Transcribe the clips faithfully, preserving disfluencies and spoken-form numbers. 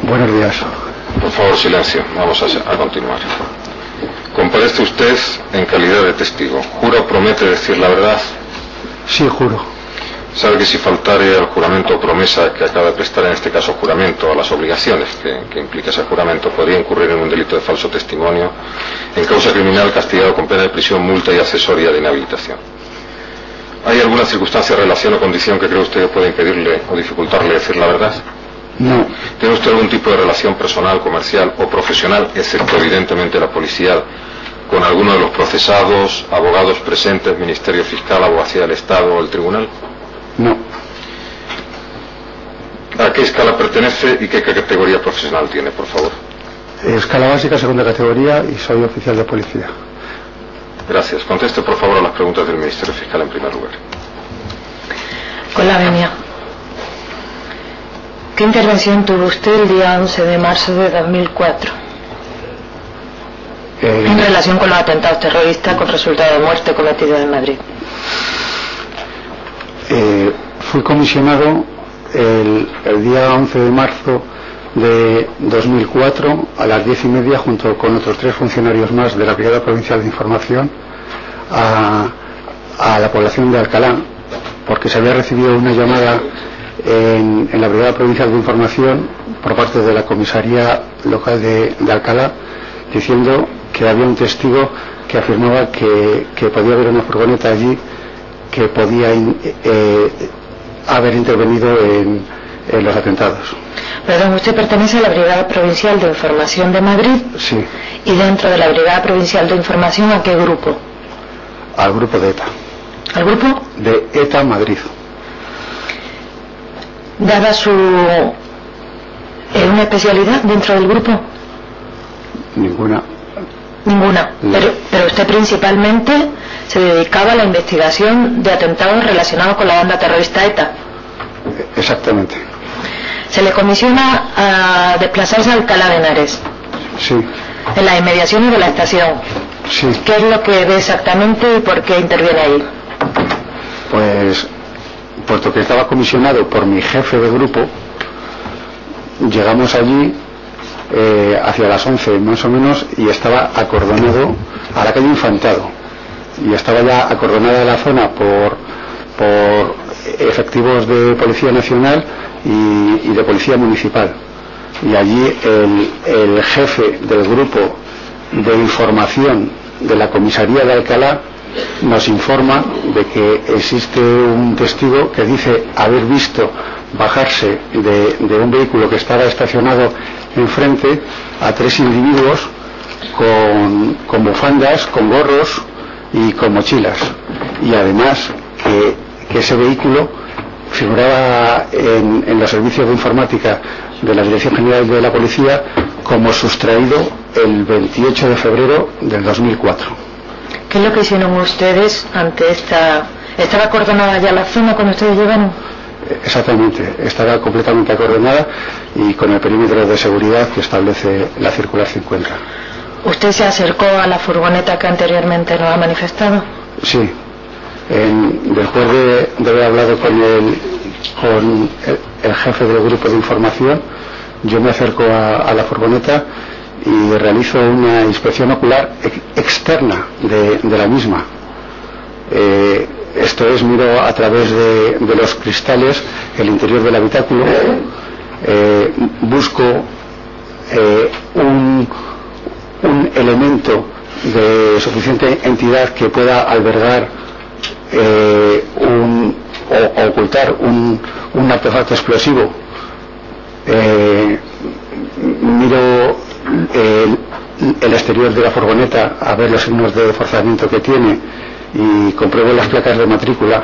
Buenos días. Por favor, silencio. Vamos a, a continuar. ¿Comparece usted en calidad de testigo? ¿Jura o promete decir la verdad? Sí, juro. ¿Sabe que si faltare al juramento o promesa que acaba de prestar, en este caso juramento, a las obligaciones que, que implica ese juramento, podría incurrir en un delito de falso testimonio en causa criminal castigado con pena de prisión, multa y accesoria de inhabilitación? ¿Hay alguna circunstancia, relación o condición que cree usted que pueda impedirle o dificultarle decir la verdad? No. ¿Tiene usted algún tipo de relación personal, comercial o profesional, excepto evidentemente la policial, con alguno de los procesados, abogados presentes, Ministerio Fiscal, Abogacía del Estado o el Tribunal? No. ¿A qué escala pertenece y qué categoría profesional tiene, por favor? Escala básica, segunda categoría, y soy oficial de policía. Gracias. Conteste, por favor, a las preguntas del Ministerio Fiscal en primer lugar. Con la venia. ¿Qué intervención tuvo usted el día once de marzo de dos mil cuatro? Eh, en relación con los atentados terroristas con resultado de muerte cometidos en Madrid. Eh, fui comisionado el, el día once de marzo de dos mil cuatro a las diez y media junto con otros tres funcionarios más de la Brigada Provincial de Información a, a la población de Alcalá, porque se había recibido una llamada en, en la Brigada Provincial de Información por parte de la comisaría local de, de Alcalá, diciendo que había un testigo que afirmaba que, que podía haber una furgoneta allí que podía eh, haber intervenido en, en los atentados. Perdón, ¿usted pertenece a la Brigada Provincial de Información de Madrid? Sí. ¿Y dentro de la Brigada Provincial de Información a qué grupo? Al grupo de ETA. ¿Al grupo? De ETA Madrid. ¿Daba su eh, una especialidad dentro del grupo? Ninguna. Ninguna. No. Pero, pero usted principalmente se dedicaba a la investigación de atentados relacionados con la banda terrorista ETA. Exactamente. Se le comisiona a desplazarse a Alcalá de Henares. Sí. En las inmediaciones de la estación. Sí. ¿Qué es lo que ve exactamente y por qué interviene ahí? Pues, puesto que estaba comisionado por mi jefe de grupo, llegamos allí eh, hacia las once más o menos y estaba acordonado a la calle Infantado. Y estaba ya acordonada la zona por, por efectivos de Policía Nacional y, y de Policía Municipal. Y allí el, el jefe del grupo de información de la comisaría de Alcalá nos informa de que existe un testigo que dice haber visto bajarse de, de un vehículo que estaba estacionado enfrente a tres individuos con, con bufandas, con gorros y con mochilas, y además que, que ese vehículo figuraba en, en los servicios de informática de la Dirección General de la Policía como sustraído el veintiocho de febrero del dos mil cuatro. ¿Qué es lo que hicieron ustedes ante esta... ¿Estaba acordonada ya la zona cuando ustedes llegaron? Exactamente, estaba completamente acordonada y con el perímetro de seguridad que establece la circular cincuenta. ¿Usted se acercó a la furgoneta que anteriormente nos ha manifestado? Sí. En, después de, de haber hablado con, el, con el, el jefe del grupo de información, yo me acerco a, a la furgoneta y realizo una inspección ocular ex, externa de, de la misma. Eh, esto es, miro a través de, de los cristales el interior del habitáculo, eh, busco eh, un un elemento de suficiente entidad que pueda albergar eh, un, o, o ocultar un, un artefacto explosivo. Eh, miro el, el exterior de la furgoneta a ver los signos de forzamiento que tiene y compruebo las placas de matrícula.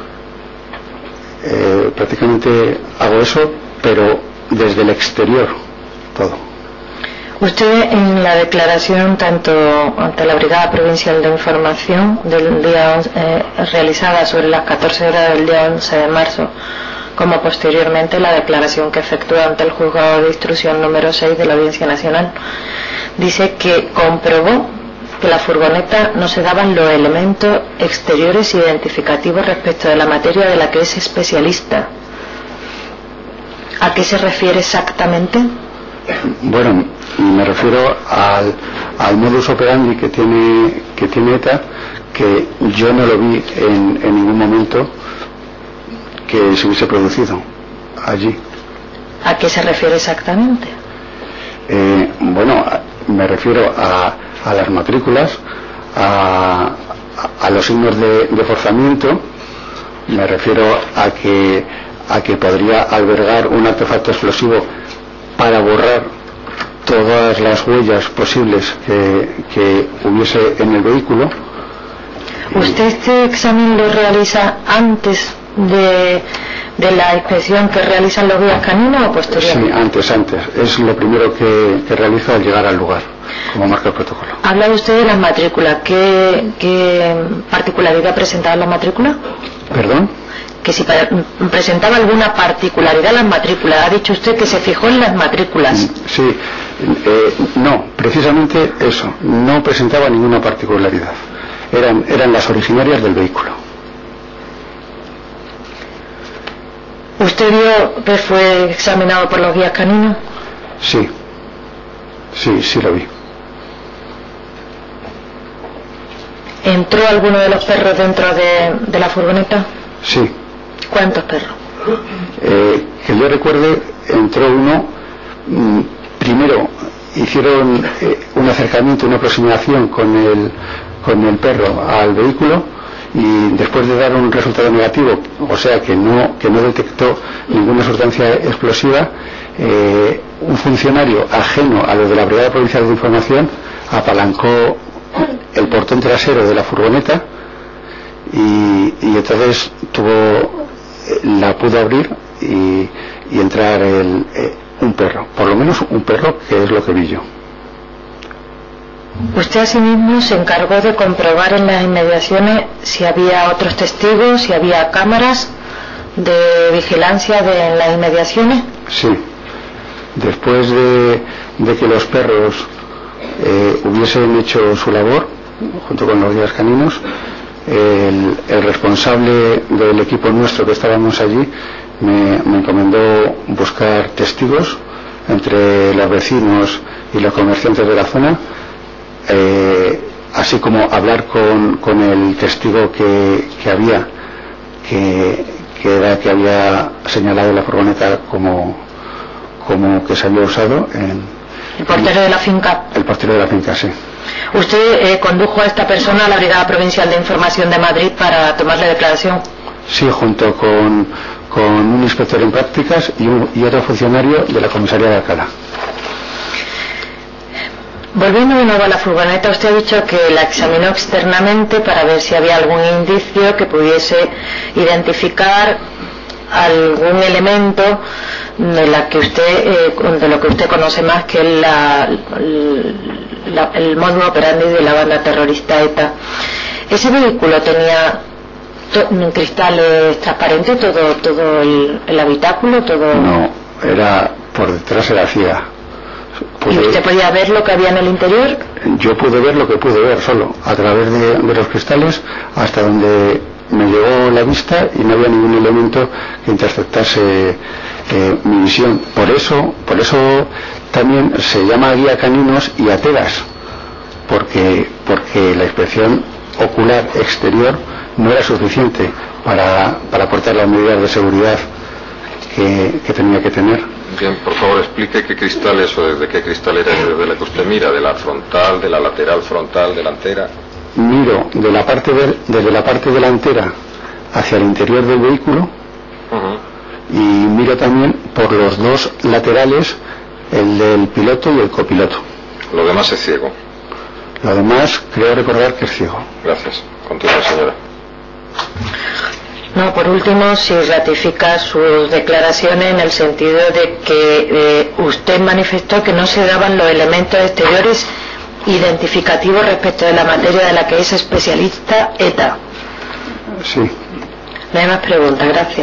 Eh, prácticamente hago eso, pero desde el exterior todo. Usted en la declaración tanto ante la Brigada Provincial de Información del día eh, realizada sobre las catorce horas del día once de marzo, como posteriormente la declaración que efectúa ante el Juzgado de Instrucción número seis de la Audiencia Nacional, dice que comprobó que la furgoneta no se daban los elementos exteriores identificativos respecto de la materia de la que es especialista. ¿A qué se refiere exactamente? Bueno, y me refiero al, al modus operandi que tiene, que tiene ETA, que yo no lo vi en, en ningún momento que se hubiese producido allí. ¿A qué se refiere exactamente? Eh, bueno, me refiero a, a las matrículas, a, a los signos de, de forzamiento, me refiero a que, a que podría albergar un artefacto explosivo para borrar todas las huellas posibles que, que hubiese en el vehículo. ¿Usted este examen lo realiza antes de, de la inspección que realizan los guías caninos o posteriormente? Sí, antes, antes. Es lo primero que, que realizo al llegar al lugar, como marca el protocolo. Habla usted de las matrículas. ¿Qué, qué particularidad presentaba la matrícula? ¿Perdón? Que si presentaba alguna particularidad las matrículas. Ha dicho usted que se fijó en las matrículas. Sí, eh, no, precisamente eso. No presentaba ninguna particularidad. Eran, eran las originarias del vehículo. ¿Usted vio que fue examinado por los guías caninos? Sí, sí, sí lo vi. ¿Entró alguno de los perros dentro de, de la furgoneta? Sí. ¿Cuántos perros? Eh, que yo recuerde, entró uno. Mm, primero hicieron eh, un acercamiento, una aproximación con el, con el perro al vehículo, y después de dar un resultado negativo, o sea que no, que no detectó ninguna sustancia explosiva, eh, un funcionario ajeno a lo de la Brigada Provincial de Información apalancó el portón trasero de la furgoneta y, y entonces tuvo la pudo abrir y, y entrar el, eh, un perro, por lo menos un perro, que es lo que vi yo. Usted asimismo se encargó de comprobar en las inmediaciones si había otros testigos, si había cámaras de vigilancia de en las inmediaciones. Sí, después de, de que los perros eh, hubiesen hecho su labor junto con los guías caninos, el, el responsable del equipo nuestro que estábamos allí me, me encomendó buscar testigos entre los vecinos y los comerciantes de la zona, eh, así como hablar con, con el testigo que, que había que, que era que había señalado la furgoneta como, como que se había usado en, el portero de la finca. El portero de la finca, sí. ¿Usted eh, condujo a esta persona a la Brigada Provincial de Información de Madrid para tomarle declaración? Sí, junto con, con un inspector en prácticas y, un, y otro funcionario de la comisaría de Alcalá. Volviendo de nuevo a la furgoneta, usted ha dicho que la examinó externamente para ver si había algún indicio que pudiese identificar algún elemento de la que usted eh, de lo que usted conoce más, que es la, la, el modus operandi de la banda terrorista ETA. Ese vehículo tenía to, cristales transparentes, todo todo el, el habitáculo, todo. No, era por detrás era ciega. Pude, ¿y usted podía ver lo que había en el interior? Yo pude ver lo que pude ver solo a través de, de los cristales, hasta donde me llegó la vista, y no había ningún elemento que interceptase eh, mi visión. Por eso, por eso también se llama guía caninos y ateras, porque porque la inspección ocular exterior no era suficiente para, para aportar las medidas de seguridad que, que tenía que tener. Bien, por favor explique qué cristales o desde qué cristalera es desde la que usted mira, de la frontal, de la lateral, frontal, delantera. Miro de la parte de, desde la parte delantera hacia el interior del vehículo, uh-huh. Y miro también por los dos laterales, el del piloto y el copiloto. Lo demás es ciego. Lo demás creo recordar que es ciego. Gracias. Continúe, señora. No, por último, si ratifica sus declaraciones en el sentido de que eh, usted manifestó que no se daban los elementos exteriores identificativos respecto de la materia de la que es especialista ETA. Sí. No hay más preguntas, gracias.